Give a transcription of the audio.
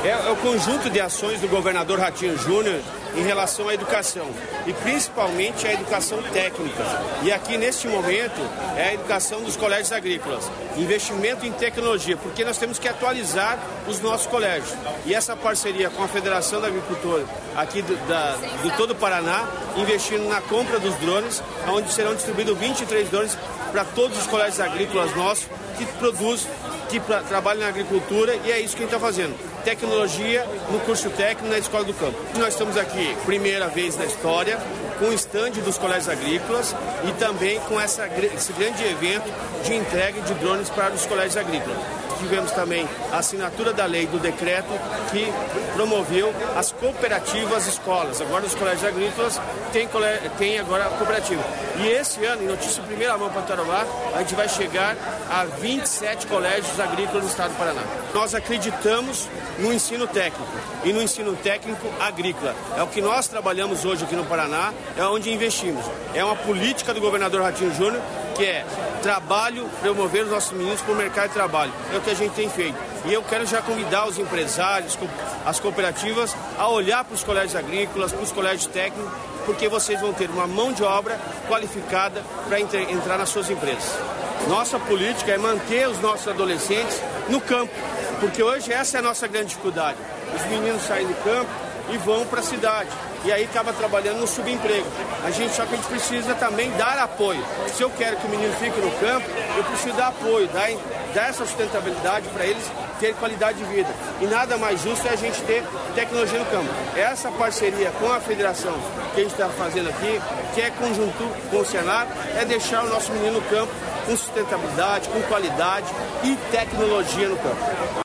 É o conjunto de ações do governador Ratinho Júnior em relação à educação e principalmente à educação técnica. E aqui neste momento é a educação dos colégios agrícolas, investimento em tecnologia, porque nós temos que atualizar os nossos colégios. E essa parceria com a Federação da Agricultura aqui do todo o Paraná, investindo na compra dos drones, onde serão distribuídos 23 drones para todos os colégios agrícolas nossos que produzem, que trabalham na agricultura, e é isso que a gente está fazendo. Tecnologia no curso técnico na Escola do Campo. Nós estamos aqui, primeira vez na história, com o estande dos colégios agrícolas e também com esse grande evento de entrega de drones para os colégios agrícolas. Tivemos também a assinatura da lei do decreto que promoveu as cooperativas escolas. Agora os colégios agrícolas têm agora a cooperativa. E esse ano, em notícia de primeira mão para Tarobá, a gente vai chegar a 27 colégios agrícolas no estado do Paraná. Nós acreditamos no ensino técnico e no ensino técnico agrícola. É o que nós trabalhamos hoje aqui no Paraná, é onde investimos. É uma política do governador Ratinho Júnior, que é trabalho, promover os nossos meninos para o mercado de trabalho. É o que a gente tem feito. E eu quero já convidar os empresários, as cooperativas, a olhar para os colégios agrícolas, para os colégios técnicos, porque vocês vão ter uma mão de obra qualificada para entrar nas suas empresas. Nossa política é manter os nossos adolescentes no campo, porque hoje essa é a nossa grande dificuldade. Os meninos saem do campo e vão para a cidade. E aí acaba trabalhando no subemprego. Só que a gente precisa também dar apoio. Se eu quero que o menino fique no campo, eu preciso dar apoio, dar essa sustentabilidade para eles ter qualidade de vida. E nada mais justo é a gente ter tecnologia no campo. Essa parceria com a federação que a gente está fazendo aqui, que é conjunto com o Senar, é deixar o nosso menino no campo com sustentabilidade, com qualidade e tecnologia no campo.